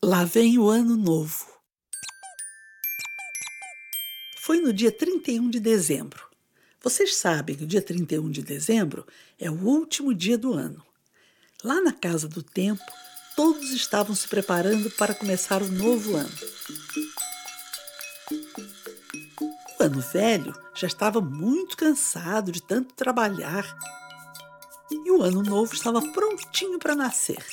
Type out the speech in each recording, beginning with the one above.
Lá vem o ano novo. Foi no dia 31 de dezembro. Vocês sabem que o dia 31 de dezembro é o último dia do ano. Lá na Casa do Tempo, todos estavam se preparando para começar o novo ano. O ano velho já estava muito cansado de tanto trabalhar e o ano novo estava prontinho para nascer.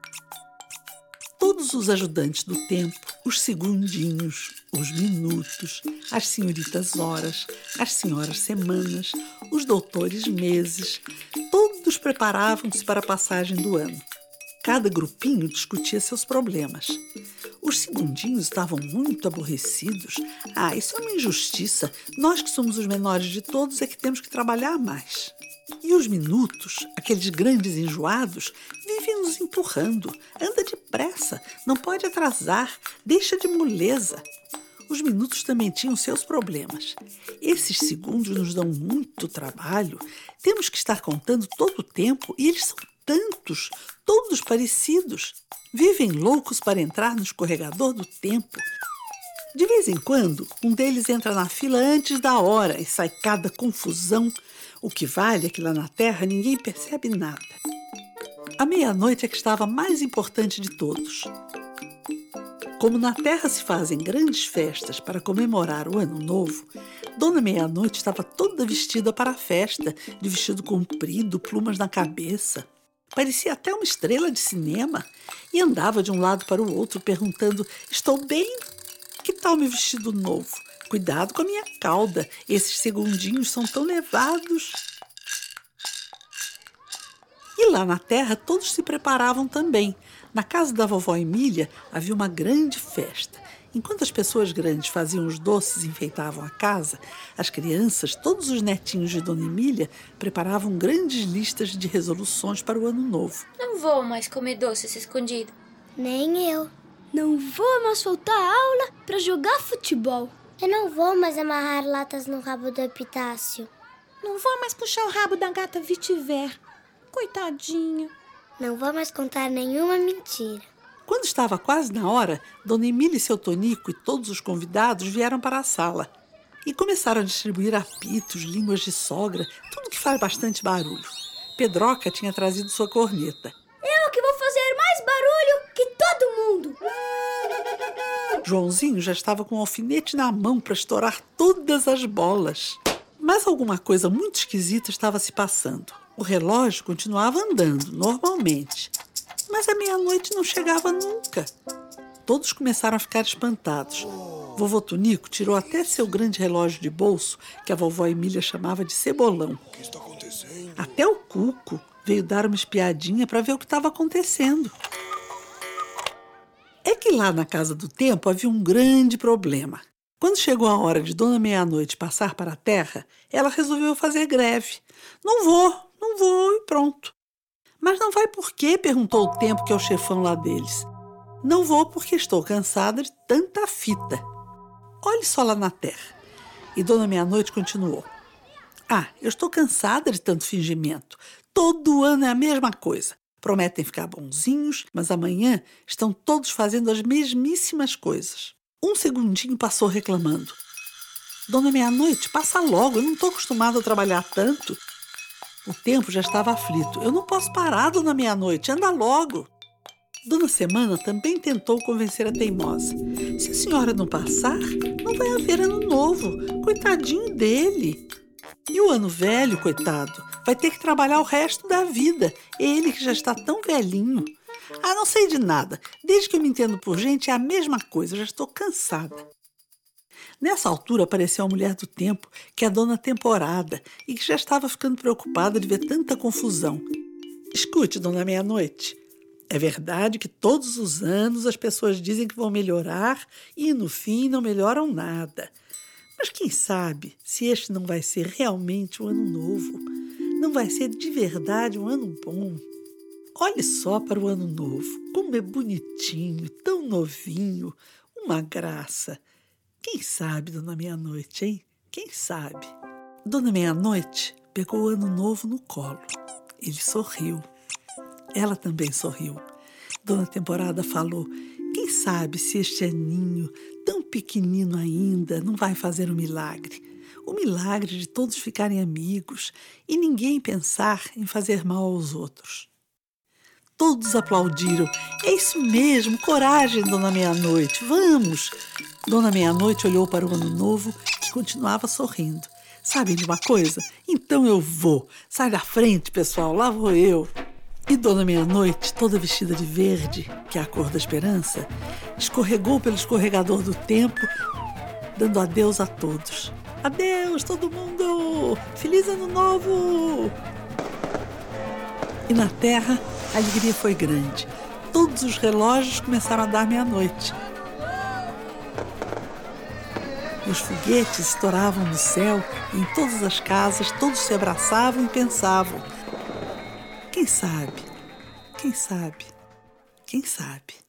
Todos os ajudantes do tempo, os segundinhos, os minutos, as senhoritas horas, as senhoras semanas, os doutores meses, todos preparavam-se para a passagem do ano. Cada grupinho discutia seus problemas. Os segundinhos estavam muito aborrecidos. Isso é uma injustiça. Nós que somos os menores de todos é que temos que trabalhar mais. E os minutos, aqueles grandes enjoados, vivem nos empurrando. Anda depressa, não pode atrasar, deixa de moleza. Os minutos também tinham seus problemas. Esses segundos nos dão muito trabalho. Temos que estar contando todo o tempo e eles são tantos, todos parecidos. Vivem loucos para entrar no escorregador do tempo. De vez em quando, um deles entra na fila antes da hora e sai cada confusão. O que vale é que lá na Terra ninguém percebe nada. A meia-noite é que estava mais importante de todos. Como na Terra se fazem grandes festas para comemorar o Ano Novo, Dona Meia-Noite estava toda vestida para a festa, de vestido comprido, plumas na cabeça. Parecia até uma estrela de cinema e andava de um lado para o outro perguntando: "Estou bem? Que tal meu vestido novo? Cuidado com a minha cauda, esses segundinhos são tão levados." E lá na Terra todos se preparavam também. Na casa da vovó Emília havia uma grande festa. Enquanto as pessoas grandes faziam os doces e enfeitavam a casa, as crianças, todos os netinhos de Dona Emília, preparavam grandes listas de resoluções para o ano novo. Não vou mais comer doces escondido. Nem eu. Não vou mais faltar aula para jogar futebol. Eu não vou mais amarrar latas no rabo do Epitácio. Não vou mais puxar o rabo da gata Vetiver. Coitadinha. Não vou mais contar nenhuma mentira. Quando estava quase na hora, Dona Emília e seu Tonico e todos os convidados vieram para a sala e começaram a distribuir apitos, línguas de sogra, tudo que faz bastante barulho. Pedroca tinha trazido sua corneta. Eu que vou fazer mais barulho que todo mundo! Joãozinho já estava com um alfinete na mão para estourar todas as bolas. Mas alguma coisa muito esquisita estava se passando. O relógio continuava andando, normalmente. Mas a meia-noite não chegava nunca. Todos começaram a ficar espantados. Vovô Tonico tirou até seu grande relógio de bolso, que a vovó Emília chamava de cebolão. O que está acontecendo? Até o Cuco veio dar uma espiadinha para ver o que estava acontecendo. É que lá na Casa do Tempo havia um grande problema. Quando chegou a hora de Dona Meia-Noite passar para a Terra, ela resolveu fazer greve. Não vou e pronto. Mas não vai por quê? Perguntou o Tempo, que é o chefão lá deles. Não vou porque estou cansada de tanta fita. Olhe só lá na Terra. E Dona Meia-Noite continuou. Eu estou cansada de tanto fingimento. Todo ano é a mesma coisa. Prometem ficar bonzinhos, mas amanhã estão todos fazendo as mesmíssimas coisas. Um segundinho passou reclamando. Dona Meia-Noite, passa logo, eu não estou acostumada a trabalhar tanto. O Tempo já estava aflito. Eu não posso parar, Dona Meia-Noite, anda logo. Dona Semana também tentou convencer a teimosa. Se a senhora não passar, não vai haver ano novo. Coitadinho dele. E o ano velho, coitado, vai ter que trabalhar o resto da vida. Ele que já está tão velhinho. Não sei de nada. Desde que eu me entendo por gente, é a mesma coisa. Eu já estou cansada. Nessa altura apareceu a mulher do tempo, que é a Dona Temporada, e que já estava ficando preocupada de ver tanta confusão. Escute, Dona Meia-Noite. É verdade que todos os anos as pessoas dizem que vão melhorar e, no fim, não melhoram nada. Mas quem sabe se este não vai ser realmente um ano novo? Não vai ser de verdade um ano bom? Olhe só para o ano novo. Como é bonitinho, tão novinho, uma graça. Quem sabe, Dona Meia-Noite, hein? Quem sabe? Dona Meia-Noite pegou o ano novo no colo. Ele sorriu. Ela também sorriu. Dona Temporada falou: "Quem sabe se este aninho, tão pequenino ainda, não vai fazer um milagre? O milagre de todos ficarem amigos e ninguém pensar em fazer mal aos outros. Todos aplaudiram. É isso mesmo, coragem, Dona Meia-Noite, vamos! Dona Meia-Noite olhou para o Ano Novo e continuava sorrindo. Sabem de uma coisa? Então eu vou. Sai da frente, pessoal, lá vou eu. E Dona Meia-Noite, toda vestida de verde, que é a cor da esperança, escorregou pelo escorregador do tempo, dando adeus a todos. Adeus, todo mundo! Feliz Ano Novo! E na terra, a alegria foi grande. Todos os relógios começaram a dar meia-noite. E os foguetes estouravam no céu, e em todas as casas, todos se abraçavam e pensavam: quem sabe? Quem sabe? Quem sabe?